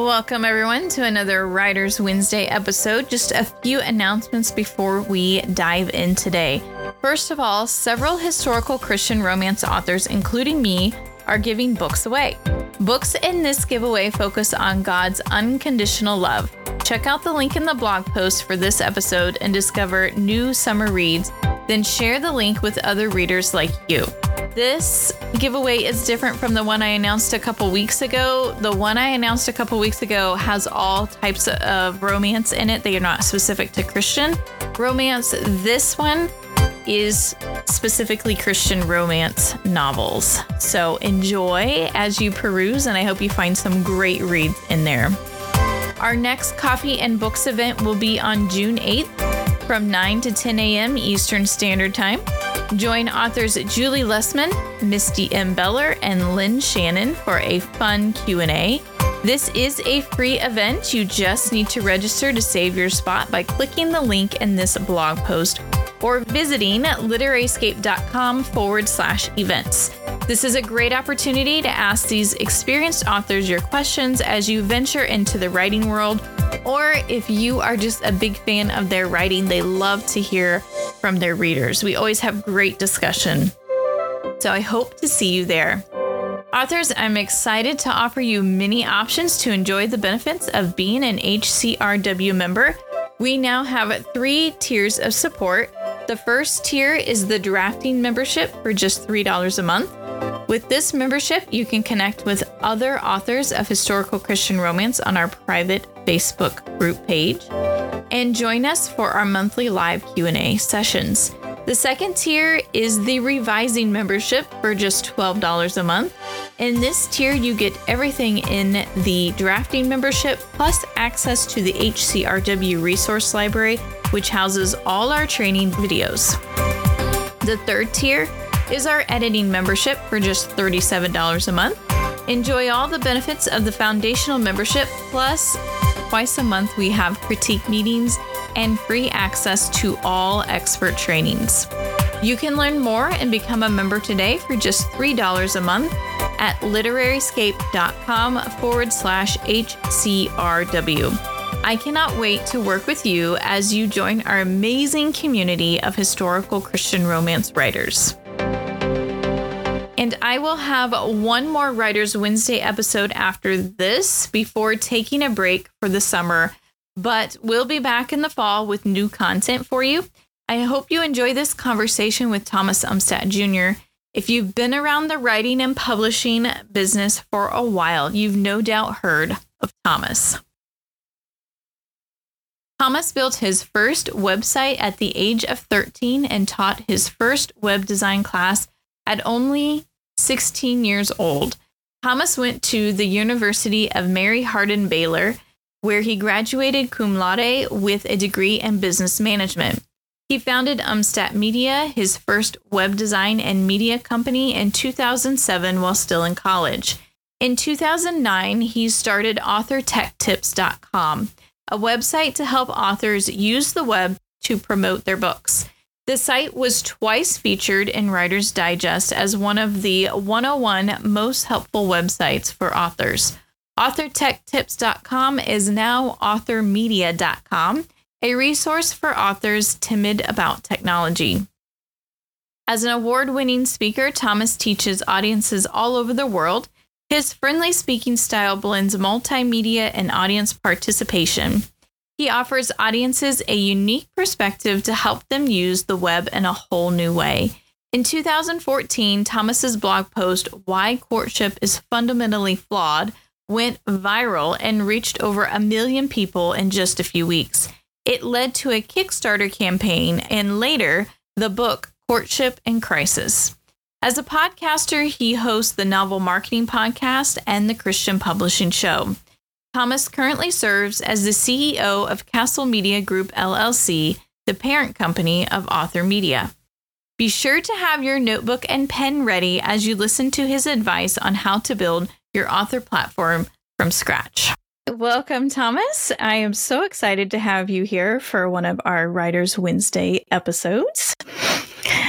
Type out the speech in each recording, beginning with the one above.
Welcome, everyone, to another Writers Wednesday episode. Just a few announcements before we dive in today. First of all, several historical Christian romance authors, including me, are giving books away. Books in this giveaway focus on God's unconditional love. Check out the link in the blog post for this episode and discover new summer reads, then share the link with other readers like you. This giveaway is different from the one I announced a couple weeks ago. The one I announced a couple weeks ago has all types of romance in it. They are not specific to Christian romance. This one is specifically Christian romance novels. So enjoy as you peruse, and I hope you find some great reads in there. Our next Coffee and Books event will be on June 8th from 9 to 10 a.m. Eastern Standard Time. Join authors Julie Lessman, Misty M. Beller, and Lynn Shannon for a fun Q&A. This is a free event. You just need to register to save your spot by clicking the link in this blog post or visiting literaryscape.com/events. This is a great opportunity to ask these experienced authors your questions as you venture into the writing world, or if you are just a big fan of their writing, they love to hear from their readers. We always have great discussion. So I hope to see you there. Authors, I'm excited to offer you many options to enjoy the benefits of being an HCRW member. We now have 3 tiers of support. The first tier is the drafting membership for just $3 a month. With this membership, you can connect with other authors of historical Christian romance on our private Facebook group page and join us for our monthly live Q&A sessions. The second tier is the revising membership for just $12 a month. In this tier, you get everything in the drafting membership, plus access to the HCRW resource library, which houses all our training videos. The third tier is our editing membership for just $37 a month. Enjoy all the benefits of the foundational membership, plus twice a month we have critique meetings and free access to all expert trainings. You can learn more and become a member today for just $3 a month at literaryscape.com/HCRW. I cannot wait to work with you as you join our amazing community of historical Christian romance writers. And I will have one more Writers Wednesday episode after this before taking a break for the summer, but we'll be back in the fall with new content for you. I hope you enjoy this conversation with Thomas Umstattd Jr. If you've been around the writing and publishing business for a while, you've no doubt heard of Thomas. Thomas built his first website at the age of 13 and taught his first web design class at only 16 years old. Thomas went to the University of Mary Hardin Baylor, where he graduated cum laude with a degree in business management. He founded Umstattd Media, his first web design and media company, in 2007 while still in college. In 2009, he started AuthorTechTips.com, a website to help authors use the web to promote their books. The site was twice featured in Writer's Digest as one of the 101 most helpful websites for authors. AuthorTechTips.com is now AuthorMedia.com, a resource for authors timid about technology. As an award-winning speaker, Thomas teaches audiences all over the world. His friendly speaking style blends multimedia and audience participation. He offers audiences a unique perspective to help them use the web in a whole new way. In 2014, Thomas's blog post, "Why Courtship is Fundamentally Flawed," went viral and reached over 1 million people in just a few weeks. It led to a Kickstarter campaign and later the book Courtship in Crisis. As a podcaster, he hosts the Novel Marketing Podcast and the Christian Publishing Show. Thomas currently serves as the CEO of Castle Media Group LLC, the parent company of Author Media. Be sure to have your notebook and pen ready as you listen to his advice on how to build your author platform from scratch. Welcome, Thomas. I am so excited to have you here for one of our Writers Wednesday episodes.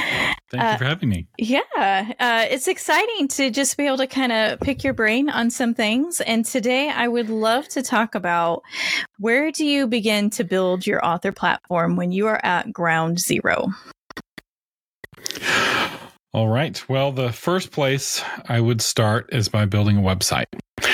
Thank you for having me. It's exciting to just be able to kind of pick your brain on some things. And today I would love to talk about, where do you begin to build your author platform when you are at ground zero? All right. Well, the first place I would start is by building a website,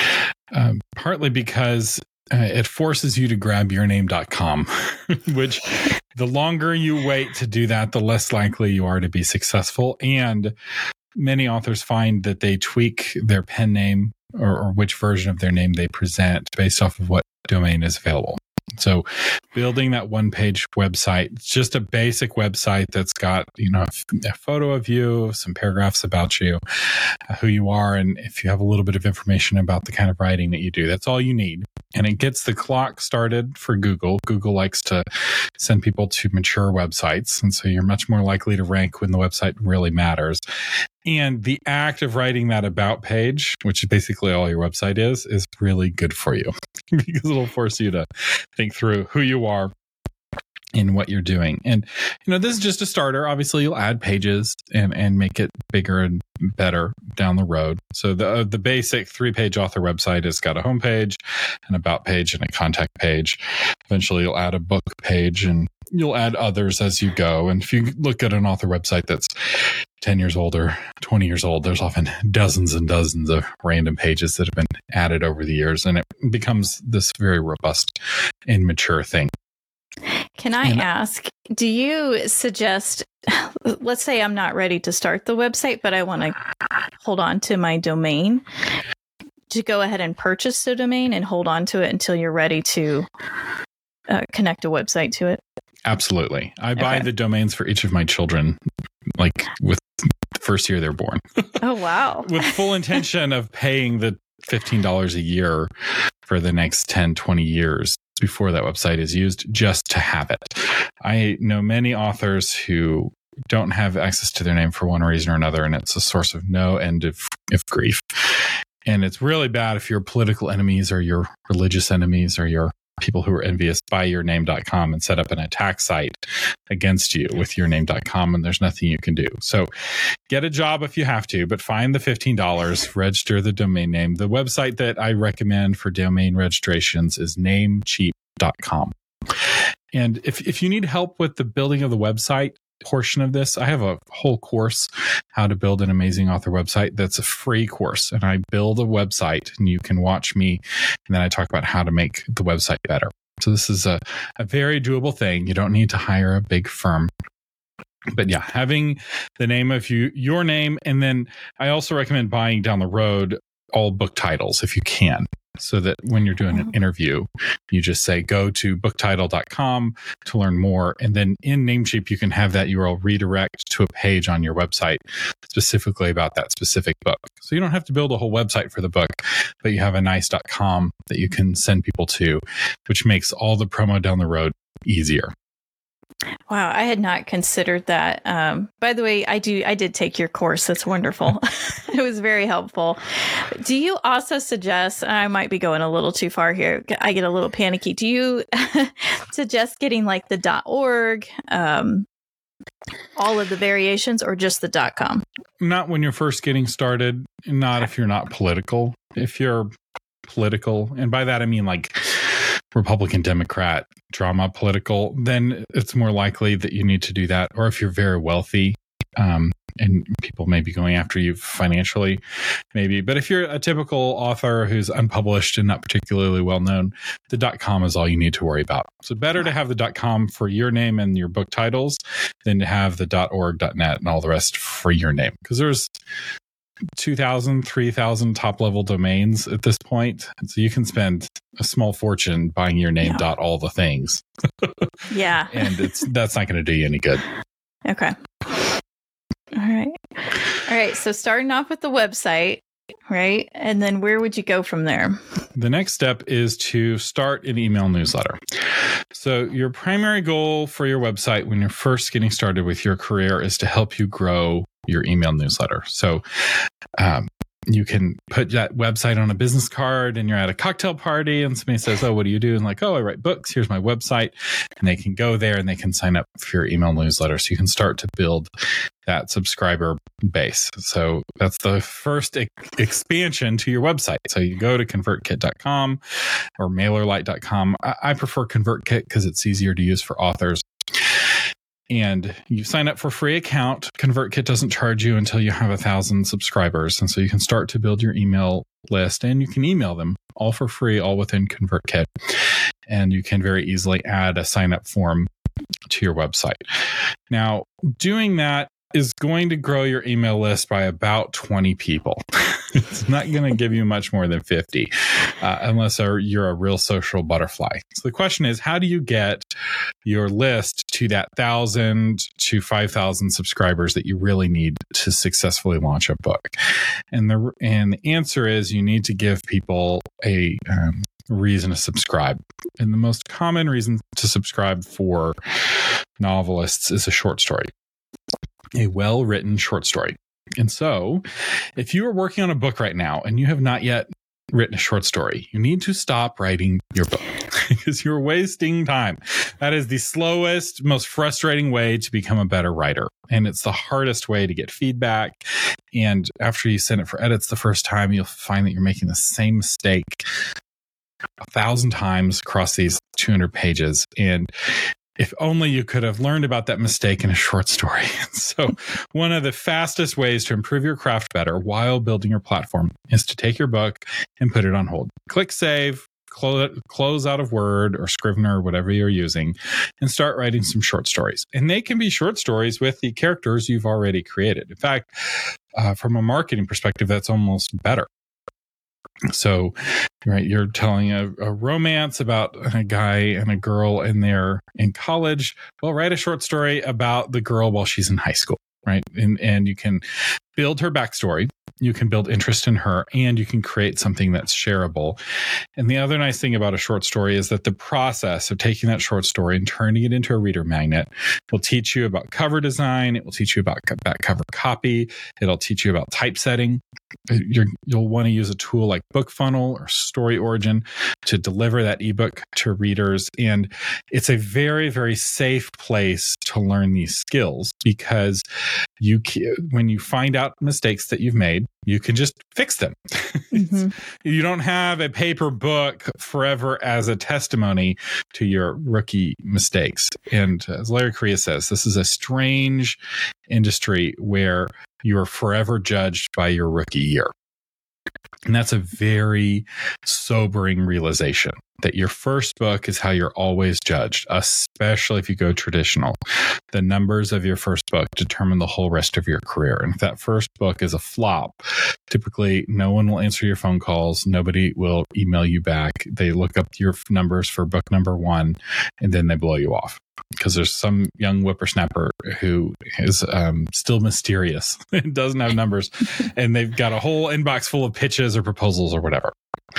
partly because it forces you to grab yourname.com, which the longer you wait to do that, the less likely you are to be successful. And many authors find that they tweak their pen name or which version of their name they present based off of what domain is available. So building that one-page website, it's just a basic website that's got, a photo of you, some paragraphs about you, who you are, and if you have a little bit of information about the kind of writing that you do, that's all you need. And it gets the clock started for Google. Google likes to send people to mature websites, and so you're much more likely to rank when the website really matters. And the act of writing that about page, which is basically all your website is really good for you because it'll force you to think through who you are and what you're doing. And, this is just a starter. Obviously, you'll add pages and make it bigger and better down the road. So the basic 3-page author website has got a homepage, an about page, and a contact page. Eventually, you'll add a book page, and you'll add others as you go. And if you look at an author website that's 10 years old or 20 years old, there's often dozens and dozens of random pages that have been added over the years, and it becomes this very robust and mature thing. Can I ask, do you suggest, let's say I'm not ready to start the website, but I want to hold on to my domain, to go ahead and purchase the domain and hold on to it until you're ready to connect a website to it? Absolutely. I buy the domains for each of my children, like with the first year they're born. Oh, wow. With full intention of paying the $15 a year for the next 10, 20 years before that website is used, just to have it. I know many authors who don't have access to their name for one reason or another, and it's a source of no end of grief. And it's really bad if your political enemies or your religious enemies or your people who are envious buy yourname.com and set up an attack site against you with yourname.com, and there's nothing you can do. So get a job if you have to, but find the $15, register the domain name. The website that I recommend for domain registrations is namecheap.com. And if you need help with the building of the website portion of this, I have a whole course, How to Build an Amazing Author Website. That's a free course, and I build a website, and you can watch me, and then I talk about how to make the website better. So this is a very doable thing. You don't need to hire a big firm. But yeah, having the name of your name, and then I also recommend buying down the road all book titles if you can, so that when you're doing an interview, you just say, go to booktitle.com to learn more. And then in Namecheap, you can have that URL redirect to a page on your website specifically about that specific book. So you don't have to build a whole website for the book, but you have a nice .com that you can send people to, which makes all the promo down the road easier. Wow, I had not considered that. By the way, I did take your course. That's wonderful. It was very helpful. Do you also suggest, I might be going a little too far here, I get a little panicky. Do you suggest getting like the .org, all of the variations, or just the .com? Not when you're first getting started, not if you're not political. If you're political, and by that I mean like Republican, Democrat, drama political, then it's more likely that you need to do that. Or if you're very wealthy, and people may be going after you financially, maybe. But if you're a typical author who's unpublished and not particularly well known, the .com is all you need to worry about. So better to have the .com for your name and your book titles than to have the .org, .net, and all the rest for your name. Because there's 2,000, 3,000 top level domains at this point. So you can spend a small fortune buying your name all the things. Yeah. And that's not going to do you any good. Okay. All right. So starting off with the website, right? And then where would you go from there? The next step is to start an email newsletter. So your primary goal for your website when you're first getting started with your career is to help you grow your email newsletter. So You can put that website on a business card and you're at a cocktail party and somebody says, oh, what do you do? And like, oh, I write books. Here's my website. And they can go there and they can sign up for your email newsletter. So you can start to build that subscriber base. So that's the first expansion to your website. So you go to convertkit.com or mailerlite.com. I prefer ConvertKit because it's easier to use for authors. And you sign up for a free account. ConvertKit doesn't charge you until you have 1,000 subscribers. And so you can start to build your email list and you can email them all for free, all within ConvertKit. And you can very easily add a sign up form to your website. Now, doing that is going to grow your email list by about 20 people. It's not going to give you much more than 50 unless you're a real social butterfly. So the question is, how do you get your list to that 1,000 to 5,000 subscribers that you really need to successfully launch a book? And the answer is you need to give people a reason to subscribe. And the most common reason to subscribe for novelists is a short story. A well-written short story. And so if you are working on a book right now and you have not yet written a short story, you need to stop writing your book because you're wasting time. That is the slowest, most frustrating way to become a better writer. And it's the hardest way to get feedback. And after you send it for edits the first time, you'll find that you're making the same mistake 1,000 times across these 200 pages. And if only you could have learned about that mistake in a short story. So one of the fastest ways to improve your craft better while building your platform is to take your book and put it on hold. Click save, close out of Word or Scrivener or whatever you're using, and start writing some short stories. And they can be short stories with the characters you've already created. In fact, from a marketing perspective, that's almost better. So, right, you're telling a romance about a guy and a girl and they're in college. Well, write a short story about the girl while she's in high school, right? And you can build her backstory. You can build interest in her and you can create something that's shareable. And the other nice thing about a short story is that the process of taking that short story and turning it into a reader magnet will teach you about cover design. It will teach you about back cover copy. It'll teach you about typesetting. You'll want to use a tool like BookFunnel or Story Origin to deliver that ebook to readers. And it's a very, very safe place to learn these skills because when you find out mistakes that you've made, you can just fix them. Mm-hmm. You don't have a paper book forever as a testimony to your rookie mistakes. And as Larry Correia says, this is a strange industry where you are forever judged by your rookie year. And that's a very sobering realization that your first book is how you're always judged, especially if you go traditional. The numbers of your first book determine the whole rest of your career. And if that first book is a flop, typically no one will answer your phone calls. Nobody will email you back. They look up your numbers for book number 1 and then they blow you off. Because there's some young whippersnapper who is still mysterious and doesn't have numbers, and they've got a whole inbox full of pitches or proposals or whatever.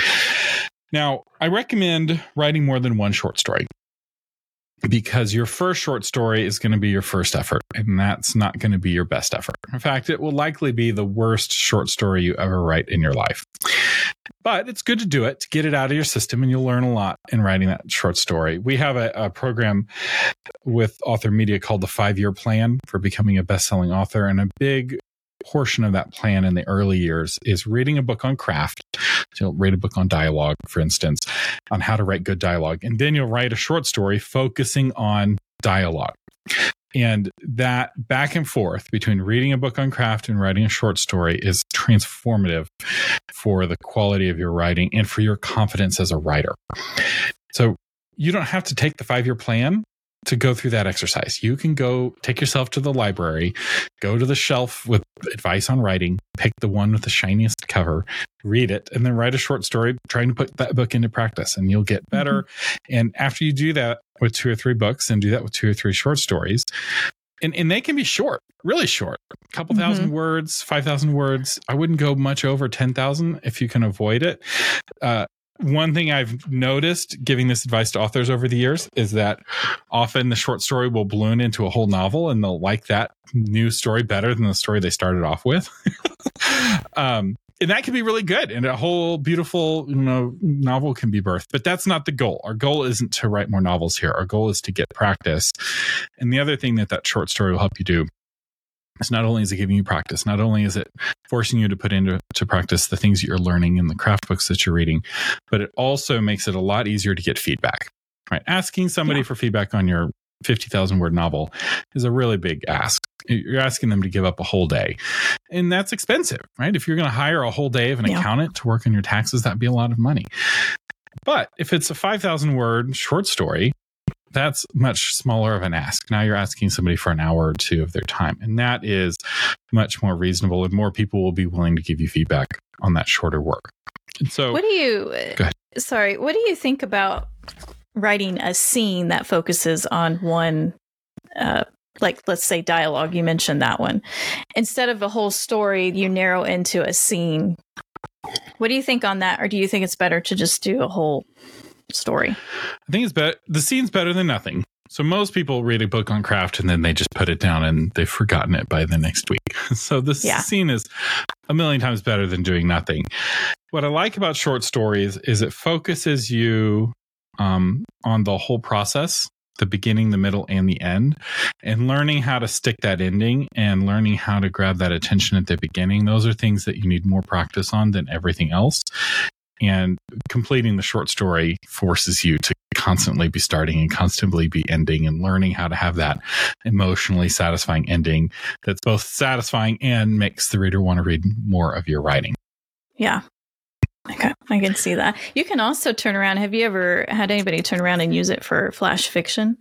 Now, I recommend writing more than one short story because your first short story is going to be your first effort, and that's not going to be your best effort. In fact, it will likely be the worst short story you ever write in your life. But it's good to do it, to get it out of your system, and you'll learn a lot in writing that short story. We have a program with Author Media called the 5-Year Plan for becoming a best-selling author, and a big portion of that plan in the early years is reading a book on craft. So you'll read a book on dialogue, for instance, on how to write good dialogue, and then you'll write a short story focusing on dialogue. And that back and forth between reading a book on craft and writing a short story is transformative for the quality of your writing and for your confidence as a writer. So you don't have to take the 5-year plan to go through that exercise. You can go take yourself to the library, go to the shelf with advice on writing, pick the one with the shiniest cover, read it, and then write a short story trying to put that book into practice, and you'll get better. Mm-hmm. And after you do that with 2 or 3 books and do that with 2 or 3 short stories, and they can be short, really short, a couple thousand words, 5,000 words. I wouldn't go much over 10,000 if you can avoid it. One thing I've noticed giving this advice to authors over the years is that often the short story will balloon into a whole novel and they'll like that new story better than the story they started off with. And that can be really good. And a whole beautiful, novel can be birthed. But that's not the goal. Our goal isn't to write more novels here. Our goal is to get practice. And the other thing that short story will help you do is not only is it giving you practice, not only is it forcing you to put into practice the things that you're learning in the craft books that you're reading, but it also makes it a lot easier to get feedback. Right? Asking somebody for feedback on your 50,000 word novel is a really big ask. You're asking them to give up a whole day, and that's expensive, right? If you're going to hire a whole day of an accountant to work on your taxes, that'd be a lot of money. But if it's a 5,000 word short story, that's much smaller of an ask. Now you're asking somebody for an hour or two of their time, and that is much more reasonable, and more people will be willing to give you feedback on that shorter work. And so, what do you think about writing a scene that focuses on one, like let's say dialogue? You mentioned that one. Instead of a whole story, you narrow into a scene. What do you think on that? Or do you think it's better to just do a whole story? I think it's better. The scene's better than nothing. So most people read a book on craft and then they just put it down and they've forgotten it by the next week. So the scene is a million times better than doing nothing. What I like about short stories is it focuses you on the whole process, the beginning, the middle, and the end, and learning how to stick that ending and learning how to grab that attention at the beginning. Those are things that you need more practice on than everything else. And completing the short story forces you to constantly be starting and constantly be ending, and learning how to have that emotionally satisfying ending that's both satisfying and makes the reader want to read more of your writing. Yeah. Okay, I can see that. You can also turn around. Have you ever had anybody turn around and use it for flash fiction?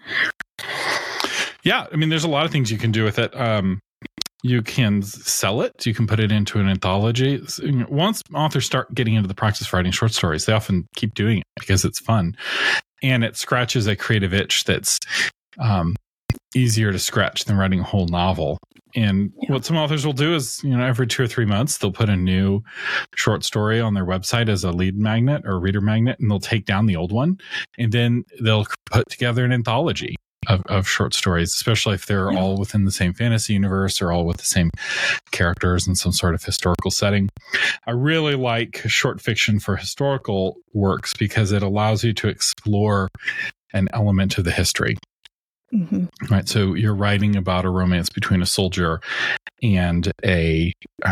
Yeah. I mean, there's a lot of things you can do with it. You can sell it. You can put it into an anthology. Once authors start getting into the practice of writing short stories, they often keep doing it because it's fun. And it scratches a creative itch that's easier to scratch than writing a whole novel. And what some authors will do is, every 2 or 3 months, they'll put a new short story on their website as a lead magnet or reader magnet, and they'll take down the old one. And then they'll put together an anthology of short stories, especially if they're all within the same fantasy universe or all with the same characters in some sort of historical setting. I really like short fiction for historical works because it allows you to explore an element of the history. Mm-hmm. Right. So you're writing about a romance between a soldier and a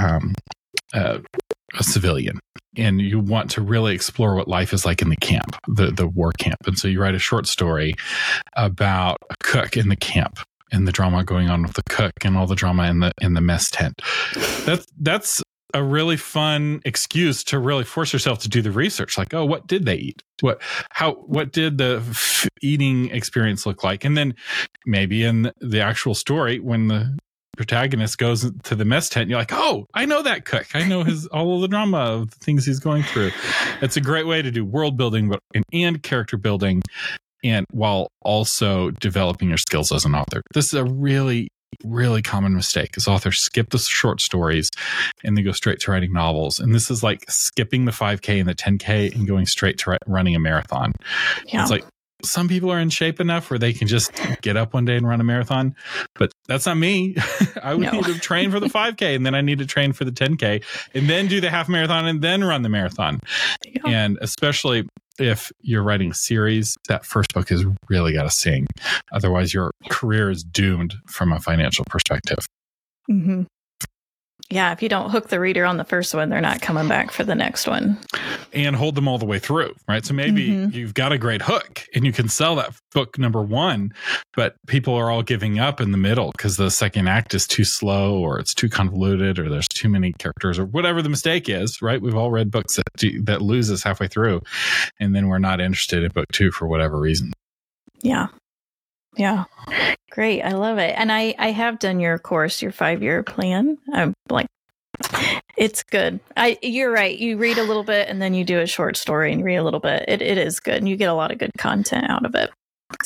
civilian, and you want to really explore what life is like in the camp, the war camp. And so you write a short story about a cook in the camp and the drama going on with the cook and all the drama in the mess tent. That's a really fun excuse to really force yourself to do the research. Like, oh, what did they eat? What did the eating experience look like? And then maybe in the actual story, when the protagonist goes to the mess tent, you're like, oh, I know that cook. I know all of the drama of the things he's going through. It's a great way to do world building and character building, and while also developing your skills as an author. This is a really, really common mistake, is authors skip the short stories and they go straight to writing novels. And this is like skipping the 5K and the 10K and going straight to running a marathon. Yeah. It's like, some people are in shape enough where they can just get up one day and run a marathon, but that's not me. I would need to train for the 5K, and then I need to train for the 10K, and then do the half marathon, and then run the marathon. Yeah. And especially if you're writing a series, that first book has really got to sing. Otherwise, your career is doomed from a financial perspective. Mm-hmm. Yeah, if you don't hook the reader on the first one, they're not coming back for the next one. And hold them all the way through, right? So maybe you've got a great hook and you can sell that book number 1, but people are all giving up in the middle because the second act is too slow, or it's too convoluted, or there's too many characters, or whatever the mistake is, right? We've all read books that lose us halfway through, and then we're not interested in book 2 for whatever reason. Yeah. Yeah. Great. I love it. And I have done your course, your 5-year plan. I'm like, it's good. You're right. You read a little bit and then you do a short story and read a little bit. It is good. And you get a lot of good content out of it.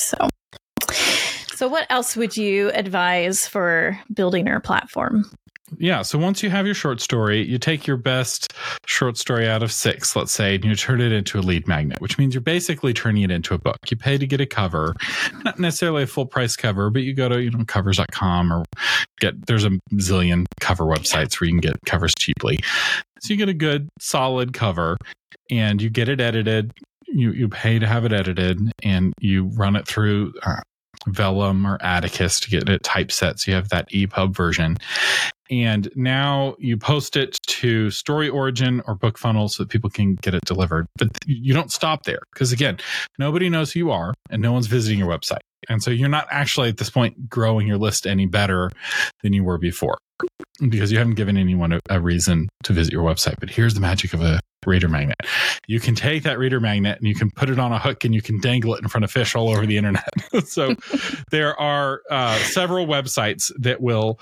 So what else would you advise for building your platform? Yeah. So once you have your short story, you take your best short story out of 6, let's say, and you turn it into a lead magnet, which means you're basically turning it into a book. You pay to get a cover, not necessarily a full price cover, but you go to, covers.com or there's a zillion cover websites where you can get covers cheaply. So you get a good solid cover and you get it edited. You pay to have it edited and you run it through Vellum or Atticus to get it typeset. So you have that EPUB version. And now you post it to Story Origin or BookFunnel so that people can get it delivered. But you don't stop there because, again, nobody knows who you are and no one's visiting your website. And so you're not actually at this point growing your list any better than you were before because you haven't given anyone a reason to visit your website. But here's the magic of a reader magnet. You can take that reader magnet and you can put it on a hook and you can dangle it in front of fish all over the internet. So there are several websites that will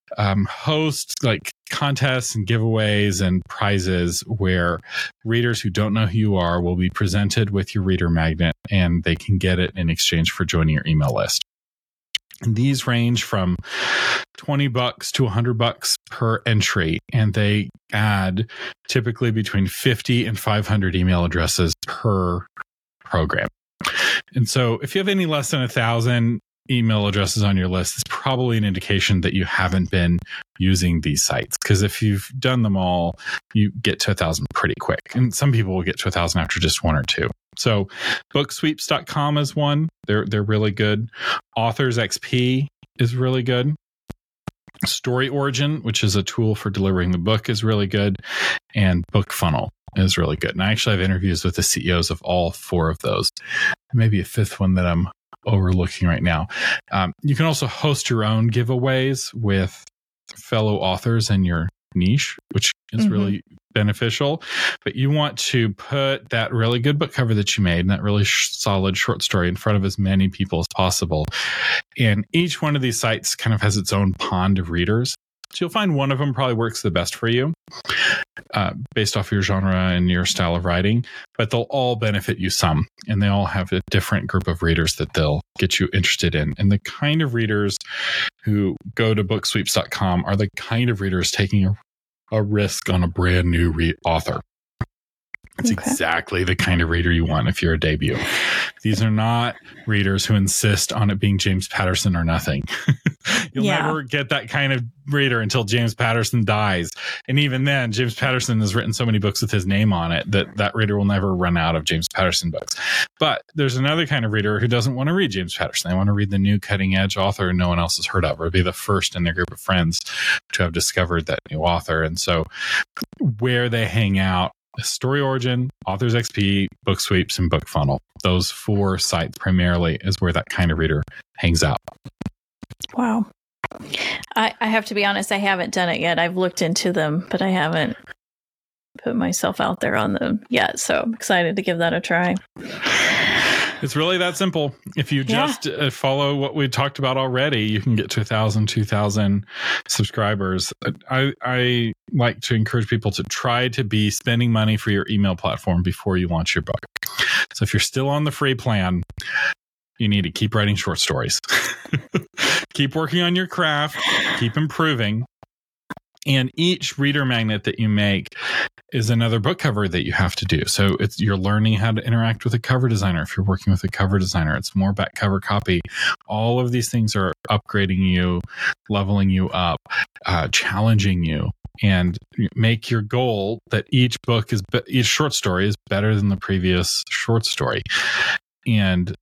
host like contests and giveaways and prizes where readers who don't know who you are will be presented with your reader magnet and they can get it in exchange for joining your email list. And these range from $20 to $100 per entry, and they add typically between 50 and 500 email addresses per program. And so if you have any less than 1,000 email addresses on your list, it's probably an indication that you haven't been using these sites. Because if you've done them all, you get to 1,000 pretty quick. And some people will get to 1,000 after just 1 or 2. So booksweeps.com is one. They're really good. Authors XP is really good. Story Origin, which is a tool for delivering the book, is really good. And BookFunnel is really good. And I actually have interviews with the CEOs of all 4 of those. Maybe a 5th one that I'm overlooking right now. You can also host your own giveaways with fellow authors in your niche, which is really beneficial. But you want to put that really good book cover that you made and that really solid short story in front of as many people as possible. And each one of these sites kind of has its own pond of readers. So you'll find one of them probably works the best for you based off your genre and your style of writing, but they'll all benefit you some. And they all have a different group of readers that they'll get you interested in. And the kind of readers who go to booksweeps.com are the kind of readers taking a risk on a brand new author. It's exactly the kind of reader you want if you're a debut. These are not readers who insist on it being James Patterson or nothing. You'll never get that kind of reader until James Patterson dies. And even then, James Patterson has written so many books with his name on it that reader will never run out of James Patterson books. But there's another kind of reader who doesn't want to read James Patterson. They want to read the new cutting edge author no one else has heard of, or be the first in their group of friends to have discovered that new author. And so where they hang out, Story Origin, Authors XP, BookSweeps, and BookFunnel. Those 4 sites primarily is where that kind of reader hangs out. Wow. I have to be honest, I haven't done it yet. I've looked into them, but I haven't put myself out there on them yet. So I'm excited to give that a try. It's really that simple. If you just follow what we talked about already, you can get to 1,000, 2,000 subscribers. I like to encourage people to try to be spending money for your email platform before you launch your book. So if you're still on the free plan, you need to keep writing short stories. Keep working on your craft, keep improving. And each reader magnet that you make is another book cover that you have to do. So you're learning how to interact with a cover designer. If you're working with a cover designer, it's more back cover copy. All of these things are upgrading you, leveling you up, challenging you, and make your goal that each short story is better than the previous short story. And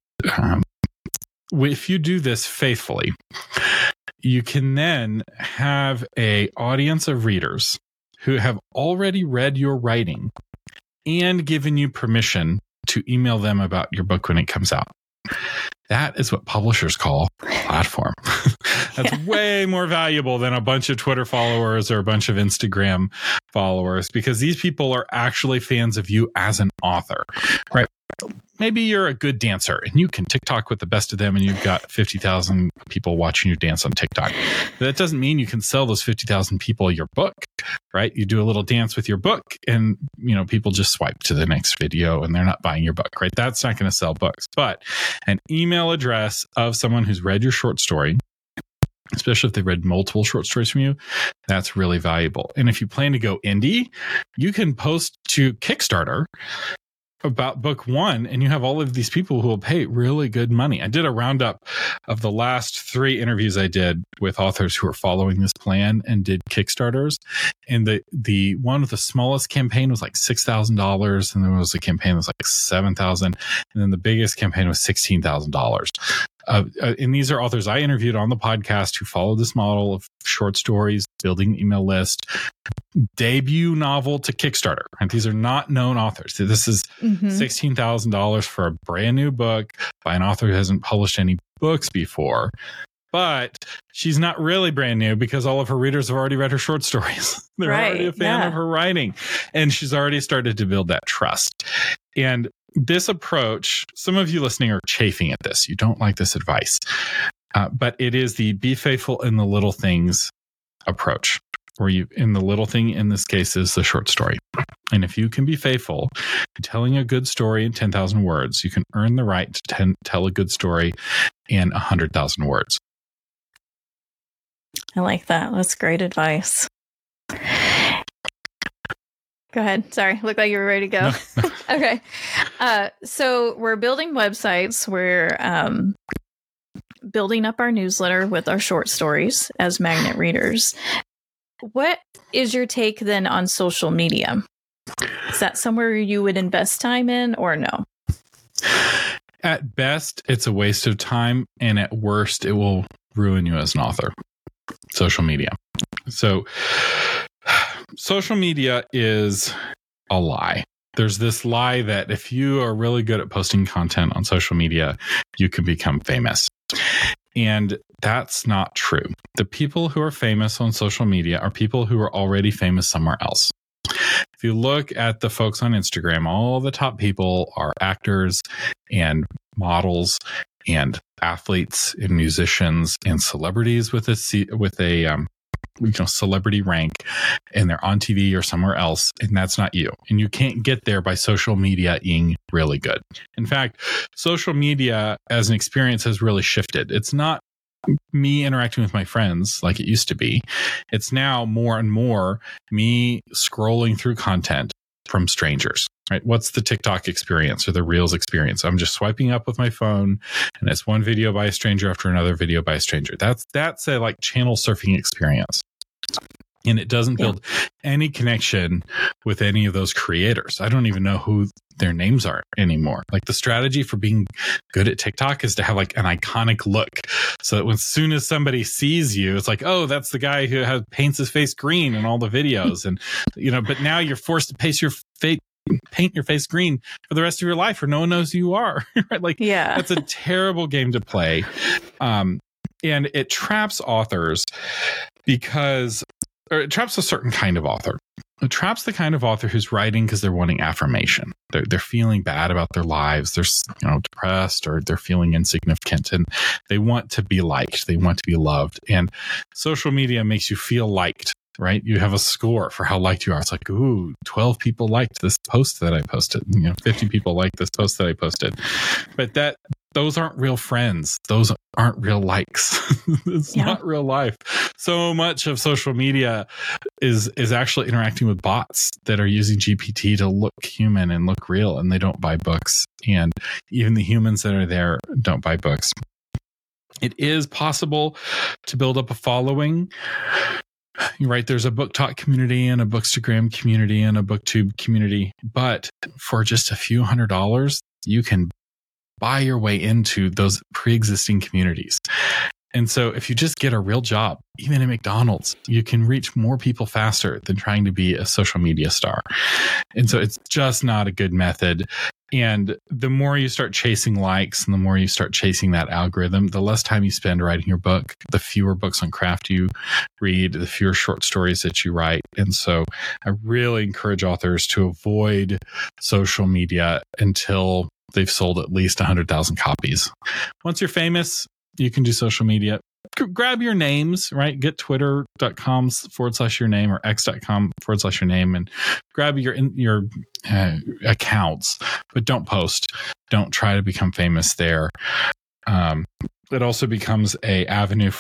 if you do this faithfully, you can then have an audience of readers who have already read your writing and given you permission to email them about your book when it comes out. That is what publishers call a platform. That's way more valuable than a bunch of Twitter followers or a bunch of Instagram followers, because these people are actually fans of you as an author, right? Maybe you're a good dancer and you can TikTok with the best of them and you've got 50,000 people watching you dance on TikTok. That doesn't mean you can sell those 50,000 people your book, right? You do a little dance with your book and, people just swipe to the next video and they're not buying your book, right? That's not going to sell books. But an email address of someone who's read your short story especially if they've read multiple short stories from you. That's really valuable. And if you plan to go indie, you can post to Kickstarter about book one, and you have all of these people who will pay really good money. I did a roundup of the last 3 interviews I did with authors who are following this plan and did Kickstarters. And the one with the smallest campaign was like $6,000, and there was a campaign that was like $7,000, and then the biggest campaign was $16,000. And these are authors I interviewed on the podcast who follow this model of short stories, building an email list, debut novel to Kickstarter. And these are not known authors. This is $16,000 for a brand new book by an author who hasn't published any books before. But she's not really brand new because all of her readers have already read her short stories. They're already a fan of her writing. And she's already started to build that trust. And this approach, some of you listening are chafing at this. You don't like this advice. But it is the be faithful in the little things approach, where you, in the little thing in this case is the short story. And if you can be faithful in telling a good story in 10,000 words, you can earn the right to tell a good story in 100,000 words. I like that. That's great advice. Go ahead. Sorry. Looked like you were ready to go. No. Okay. So we're building websites. We're building up our newsletter with our short stories as magnet readers. What is your take then on social media? Is that somewhere you would invest time in or no? At best, it's a waste of time. And at worst, it will ruin you as an author. Social media. So social media is a lie. There's this lie that if you are really good at posting content on social media, you can become famous. And that's not true. The people who are famous on social media are people who are already famous somewhere else. If you look at the folks on Instagram, all the top people are actors and models and athletes and musicians and celebrities with a celebrity rank, and they're on TV or somewhere else, and that's not you. And you can't get there by social media-ing really good. In fact, social media as an experience has really shifted. It's not me interacting with my friends like it used to be. It's now more and more me scrolling through content from strangers, right? What's the TikTok experience or the Reels experience? I'm just swiping up with my phone, and it's one video by a stranger after another video by a stranger. That's a like channel surfing experience. And it doesn't build any connection with any of those creators. I don't even know who their names are anymore. Like the strategy for being good at TikTok is to have like an iconic look, so that as soon as somebody sees you, it's like, oh, that's the guy who paints his face green in all the videos. And, but now you're forced to paint your face green for the rest of your life, or no one knows who you are. Right? Like, that's a terrible game to play. And it traps authors or it traps a certain kind of author. It traps the kind of author who's writing because they're wanting affirmation. They're feeling bad about their lives. They're depressed, or they're feeling insignificant, and they want to be liked. They want to be loved. And social media makes you feel liked, right? You have a score for how liked you are. It's like, ooh, 12 people liked this post that I posted. 50 people liked this post that I posted. But those aren't real friends. Those aren't real likes. It's not real life. So much of social media is actually interacting with bots that are using GPT to look human and look real, and they don't buy books. And even the humans that are there don't buy books. It is possible to build up a following. You're right. There's a Book Talk community and a Bookstagram community and a BookTube community. But for just a few $100s, you can buy your way into those pre-existing communities. And so if you just get a real job, even at McDonald's, you can reach more people faster than trying to be a social media star. And so it's just not a good method. And the more you start chasing likes and the more you start chasing that algorithm, the less time you spend writing your book, the fewer books on craft you read, the fewer short stories that you write. And so I really encourage authors to avoid social media until they've sold at least 100,000 copies. Once you're famous, you can do social media. Grab your names, right? Get twitter.com/your name or x.com/your name and grab your accounts, but don't post. Don't try to become famous there. It also becomes an avenue for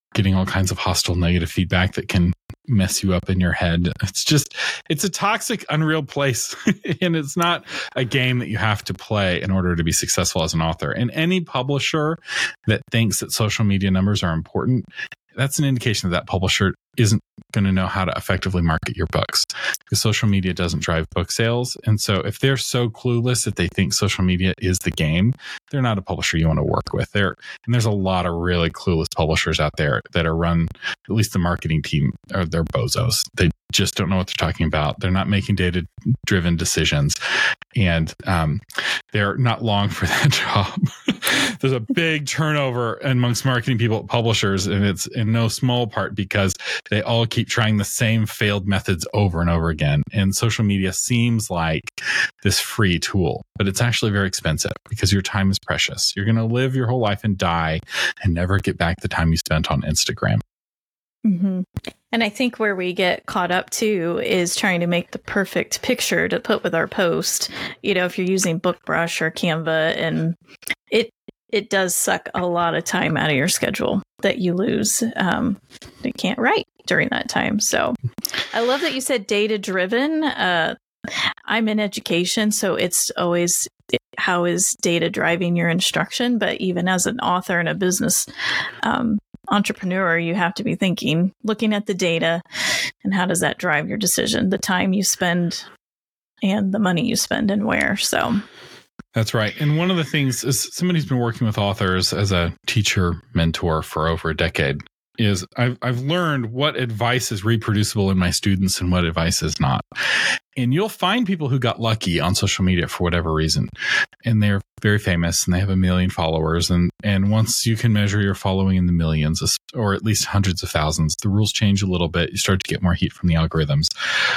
getting all kinds of hostile negative feedback that can mess you up in your head. It's a toxic, unreal place. And it's not a game that you have to play in order to be successful as an author. And any publisher that thinks that social media numbers are important, that's an indication that publisher isn't going to know how to effectively market your books, because social media doesn't drive book sales. And so if they're so clueless that they think social media is the game, they're not a publisher you want to work with. And there's a lot of really clueless publishers out there that are run, at least the marketing team, or they're bozos. They just don't know what they're talking about. They're not making data-driven decisions, and they're not long for that job. There's a big turnover amongst marketing people at publishers, and it's in no small part because they all keep trying the same failed methods over and over again. And social media seems like this free tool, but it's actually very expensive because your time is precious. You're going to live your whole life and die and never get back the time you spent on Instagram. Mm-hmm. And I think where we get caught up too is trying to make the perfect picture to put with our post. If you're using BookBrush or Canva, and it does suck a lot of time out of your schedule that you lose. You can't write during that time. So I love that you said data driven. I'm in education, so it's always how is data driving your instruction. But even as an author and a business entrepreneur, you have to be looking at the data, and how does that drive your decision, the time you spend and the money you spend and where. So that's right. And one of the things is, somebody who's been working with authors as a teacher mentor for over a decade, is I've learned what advice is reproducible in my students and what advice is not. And you'll find people who got lucky on social media for whatever reason, and they're very famous and they have 1 million followers. And once you can measure your following in the millions, or at least hundreds of thousands, the rules change a little bit. You start to get more heat from the algorithms.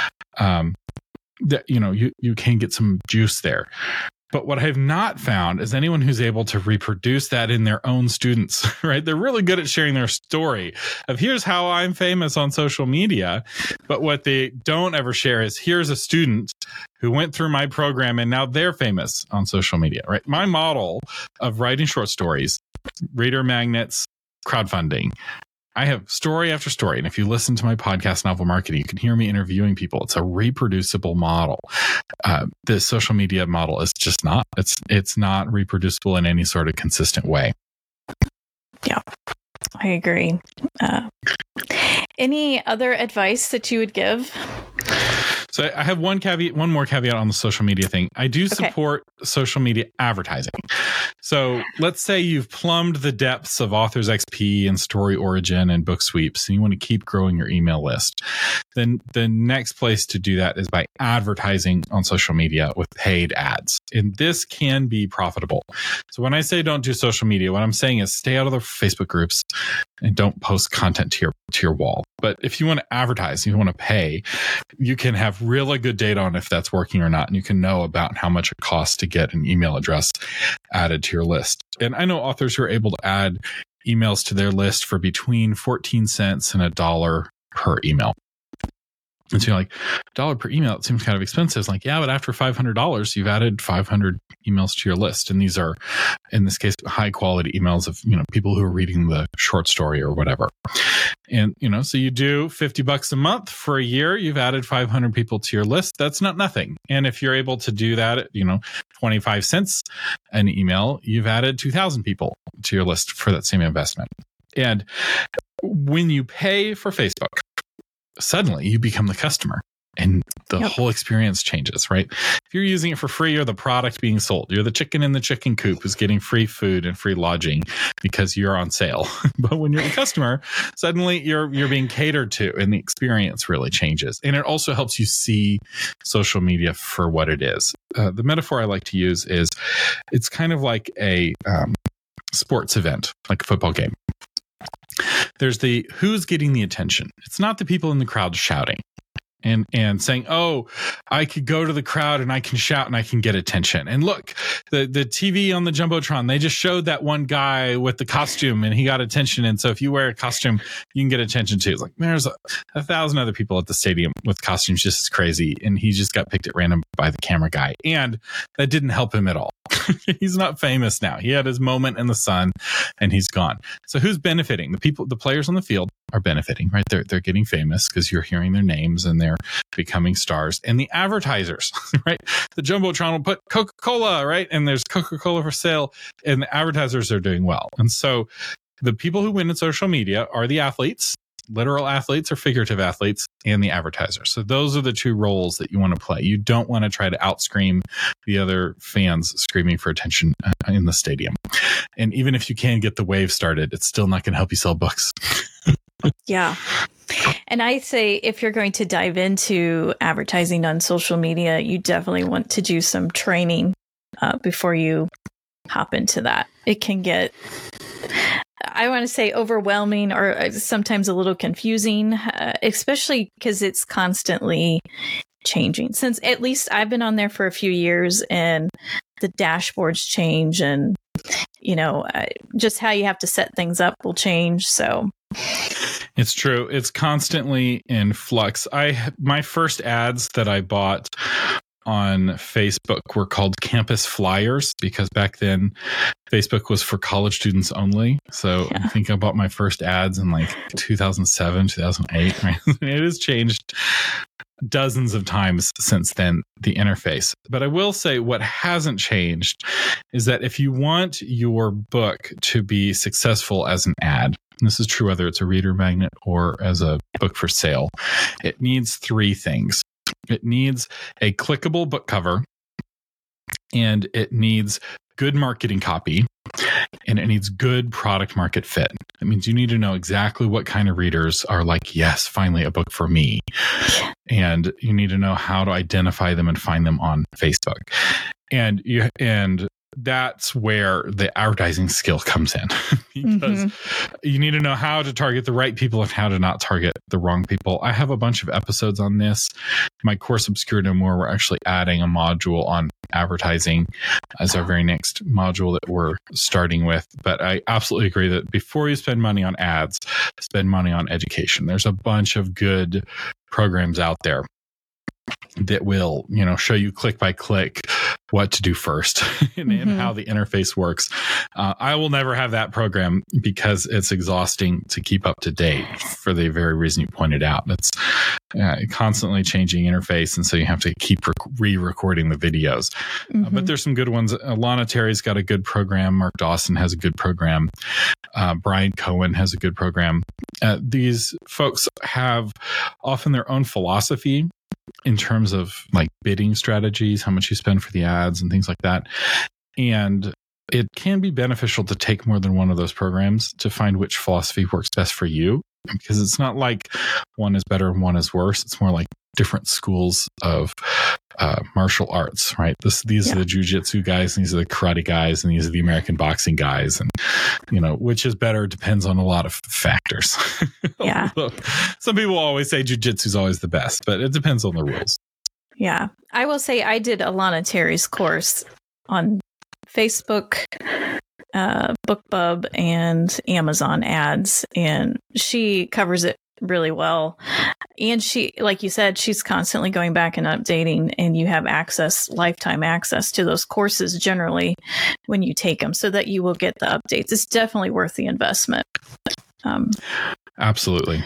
You can get some juice there. But what I have not found is anyone who's able to reproduce that in their own students, right? They're really good at sharing their story of here's how I'm famous on social media. But what they don't ever share is here's a student who went through my program and now they're famous on social media, right? My model of writing short stories, reader magnets, crowdfunding, I have story after story. And if you listen to my podcast, Novel Marketing, you can hear me interviewing people. It's a reproducible model. The social media model is just not. It's not reproducible in any sort of consistent way. Yeah, I agree. Any other advice that you would give? So I have one more caveat on the social media thing. I do support social media advertising. So let's say you've plumbed the depths of Authors XP and Story Origin and Book Sweeps, and you want to keep growing your email list. Then the next place to do that is by advertising on social media with paid ads. And this can be profitable. So when I say don't do social media, what I'm saying is stay out of the Facebook groups and don't post content to your wall. But if you want to advertise, you want to pay, you can have really good data on if that's working or not. And you can know about how much it costs to get an email address added to your list. And I know authors who are able to add emails to their list for between 14 cents and $1 per email. And so you're like, $1 per email, it seems kind of expensive. It's like, yeah, but after $500, you've added 500 emails to your list. And these are, in this case, high quality emails of, people who are reading the short story or whatever. And, so you do $50 a month for a year, you've added 500 people to your list. That's not nothing. And if you're able to do that at, 25 cents an email, you've added 2,000 people to your list for that same investment. And when you pay for Facebook, suddenly you become the customer and the whole experience changes, right? If you're using it for free, you're the product being sold. You're the chicken in the chicken coop who's getting free food and free lodging because you're on sale. But when you're the customer, suddenly you're being catered to and the experience really changes. And it also helps you see social media for what it is. The metaphor I like to use is it's kind of like a sports event, like a football game. There's the who's getting the attention. It's not the people in the crowd shouting and saying, oh, I could go to the crowd and I can shout and I can get attention. And look, the TV on the Jumbotron, they just showed that one guy with the costume and he got attention. And so if you wear a costume, you can get attention too. It's like there's 1,000 other people at the stadium with costumes just as crazy. And he just got picked at random by the camera guy. And that didn't help him at all. He's not famous now. He had his moment in the sun and he's gone. So who's benefiting? The players on the field are benefiting, right? They're getting famous because you're hearing their names and they're becoming stars. And the advertisers, right? The Jumbotron will put Coca-Cola, right? And there's Coca-Cola for sale, and the advertisers are doing well. And so the people who win in social media are the athletes, literal athletes or figurative athletes, and the advertisers. So those are the two roles that you want to play. You don't want to try to outscream the other fans screaming for attention in the stadium. And even if you can get the wave started, it's still not going to help you sell books. Yeah. And I say if you're going to dive into advertising on social media, you definitely want to do some training before you hop into that. It can get, I want to say, overwhelming or sometimes a little confusing, especially because it's constantly changing. Since at least I've been on there for a few years and the dashboards change and, just how you have to set things up will change. So it's true. It's constantly in flux. My first ads that I bought on Facebook were called campus flyers because back then Facebook was for college students only. So I think I bought my first ads in like 2007, 2008. Right? It has changed dozens of times since then, the interface. But I will say what hasn't changed is that if you want your book to be successful as an ad, and this is true whether it's a reader magnet or as a book for sale, it needs three things. It needs a clickable book cover, and it needs good marketing copy, and it needs good product market fit. That means you need to know exactly what kind of readers are like, yes, finally a book for me. And you need to know how to identify them and find them on Facebook. And that's where the advertising skill comes in because you need to know how to target the right people and how to not target the wrong people. I have a bunch of episodes on this. My course, Obscure No More, we're actually adding a module on advertising as our very next module that we're starting with. But I absolutely agree that before you spend money on ads, spend money on education. There's a bunch of good programs out there that will, show you click by click what to do first and how the interface works. I will never have that program because it's exhausting to keep up to date for the very reason you pointed out. It's constantly changing interface. And so you have to keep re-recording the videos. But there's some good ones. Lana Terry's got a good program. Mark Dawson has a good program. Brian Cohen has a good program. These folks have often their own philosophy in terms of like bidding strategies, how much you spend for the ads and things like that. And it can be beneficial to take more than one of those programs to find which philosophy works best for you, because it's not like one is better and one is worse. It's more like different schools of martial arts, right? These are the jiu-jitsu guys, and these are the karate guys, and these are the American boxing guys. And, which is better depends on a lot of factors. Yeah. Some people always say jiu-jitsu is always the best, but it depends on the rules. Yeah. I will say I did Alana Terry's course on Facebook, BookBub, and Amazon ads, and she covers it really well. And she, like you said, she's constantly going back and updating, and you have lifetime access to those courses generally when you take them, so that you will get the updates. It's definitely worth the investment. Absolutely.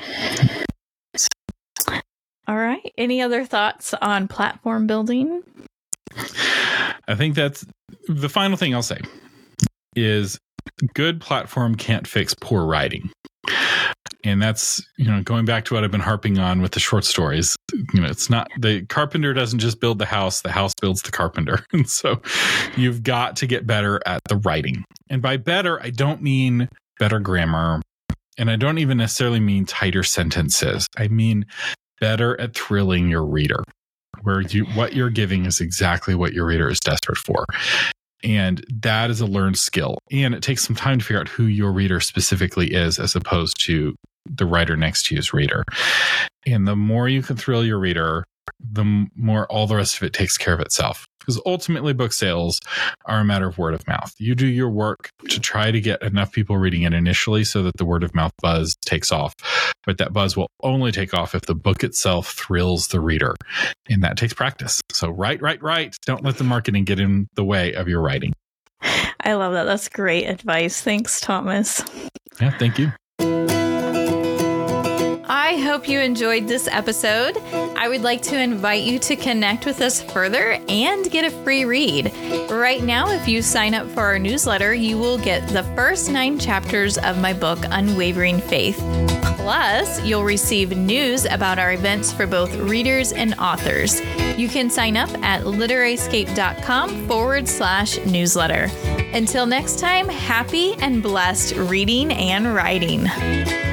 All right. Any other thoughts on platform building? I think that's the final thing I'll say is good platform can't fix poor writing. And that's, going back to what I've been harping on with the short stories. It's not, the carpenter doesn't just build the house builds the carpenter. And so you've got to get better at the writing. And by better, I don't mean better grammar. And I don't even necessarily mean tighter sentences. I mean better at thrilling your reader, where what you're giving is exactly what your reader is desperate for. And that is a learned skill. And it takes some time to figure out who your reader specifically is, as opposed to the writer next to you's reader. And the more you can thrill your reader, the more all the rest of it takes care of itself. Because ultimately, book sales are a matter of word of mouth. You do your work to try to get enough people reading it initially so that the word of mouth buzz takes off. But that buzz will only take off if the book itself thrills the reader. And that takes practice. So write. Don't let the marketing get in the way of your writing. I love that. That's great advice. Thanks, Thomas. Yeah, thank you. I hope you enjoyed this episode. I would like to invite you to connect with us further and get a free read. Right now, if you sign up for our newsletter, you will get the first 9 chapters of my book, Unwavering Faith. Plus, you'll receive news about our events for both readers and authors. You can sign up at literaryscape.com/newsletter. Until next time, happy and blessed reading and writing.